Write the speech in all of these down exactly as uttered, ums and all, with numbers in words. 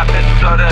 ترپت داره،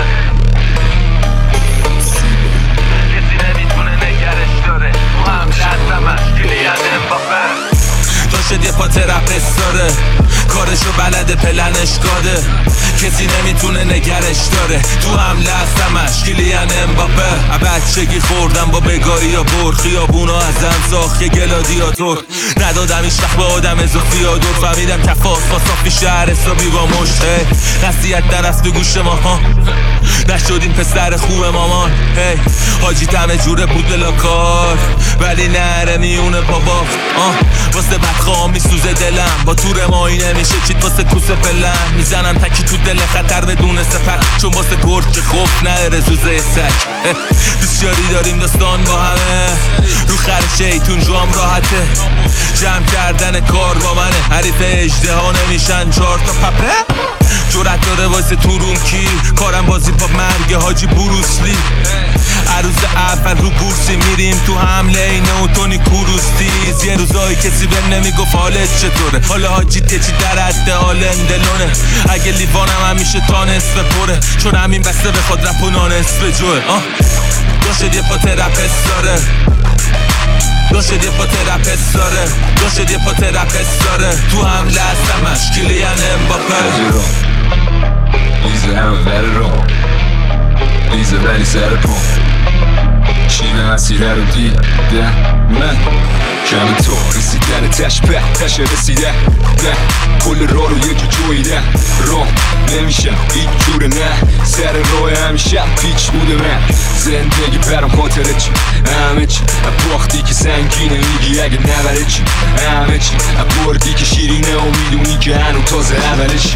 کسی نمیتونه نگرش داره. تو هم لازمش کلیان امباپه داشت یه پا ترپت داره، کارشو بلده پلنش گاده، کسی نمیتونه نگرش داره. تو هم لازمش کلیان امباپه. بچگی خوردم با بگاهی یا بر، خیابونا ازم ساخت یه گلادیاتور. ندادم ایش وقت به آدم اضافی یا دور، فهمیدم کفاس با صافی شهر حسابی با مشته. نصیحت درست تو گوش ما ها، نشدیم پسر خوب مامان. هی حاجی دم جوره بود بلا کار، ولی نره میونه بابا. آه واسه بدخواه میسوزه دلم، با تور مایی نمیشه چیت واسه کوسه پلن. میزنم تکی تو دل خطر بدون سپر، چون واسه گرد که خوف نره زوزه سک. بسیاری داریم داستان با همه، رو خر شیطون جوام راحته. جمع کردن کار با منه، حریف اژدها نمیشن چهار تا پپه. جرأت داره واسه تو روم کی، کارم بازی با مرگ حاجی بروسلی. عروض اول رو بورسی میریم تو حمله اینه و تونی کوروستیز. یه روزایی کسی بهم نمیگفت حالت چطوره، حالا حاجی چی در حد حال اندلونه. اگه لیوانم همیشه تا نصف پره، چون همین بسته بخواد رپ و نانصف جوه. آه داشت یه پا ترپت داره، داشت یه پا ترپت داره، داشت یه پا ترپت داره. تو هم لازمش کلیان امباپه. Lyser همه بره رو، لیزه ولی سر پون. چینه مسیره رو دیده من، کم تو رسیدن تش به تش رسیده نه. کل راه رو یه جو جویده رو نمیشم هیچ جوره نه. سر راه همیشه پیچ بوده من. زندگی برام خاطره چی همه چی، باختی که سنگینه میگی اگه نبره چی همه چی، بردی که شیرینه و میدونی که هنو تازه اولشی.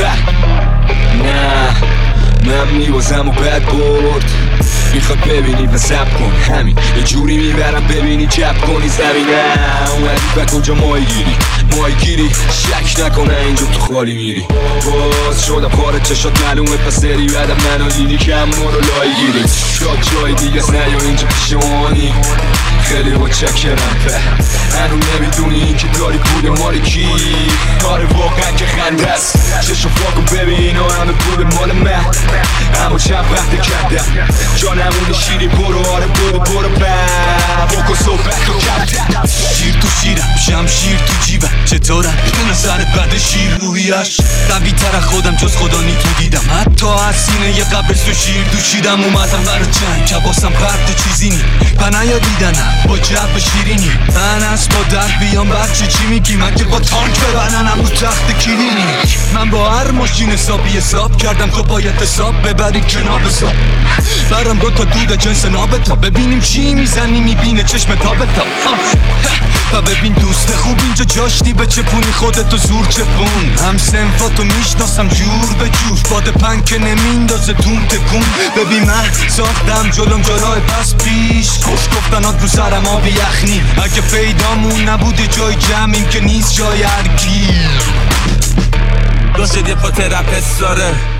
نه من میوازم و بد برد، میخواد ببینی و زب کن همین یه جوری میبرم ببینی جب کنی زمینه. اومدی به کجا مایی گیری مایی گیری، شک نکنه اینجا تو خالی میری. باز شدم خارج چشات معلومه پس داری بعدم منو دیدی کم مورو لای گیری. شاد جای دیگه از نیا اینجا پیشمانی، خیلی با چکرم به هنو نمیدونی این که داری پول مال کی. کار واقعا که خنده است، چشم فاکو ببین و همه پول مال من. اما چند وقت کردم جانمون شیری برو آره برو برو بر بکن صحبت رو کردم. شیر تو شیرم شمشیر تو جیبم چطورم به نظرت بعد شیر روحیش قوی تر خودم جز خدا نی تو دیدم. حتی از سینه یه قبرس تو شیر دوشیدم اومدم برا جنگ حواسم پرت چیزی نی پنایا دیدنم با جب شیرینی. من از با در بیام بچه چی میگی مگه با تانک ببرنم رو تخت کلینی. من با هر ماشین حسابی حساب کردم تو باید حساب ببری کنار حساب. برم دو تا دود جنس نابتا ببینیم چی میزنی میبینه چشم تابتا. و ببین دوست خوب اینجا جاشتی به چپونی خودتو زور چپون. هم سنفاتو میشناسم جور به جور، باد پنگ که نمیندازه تون تکون. ببین من ساختم جلوم جلوی پس پیش، خوش گفتنات رو سرم آبی یخنی. اگه پیدامون نبوده جای جمعیم که نیست جای هرکی. داشت یه پا ترپت داره،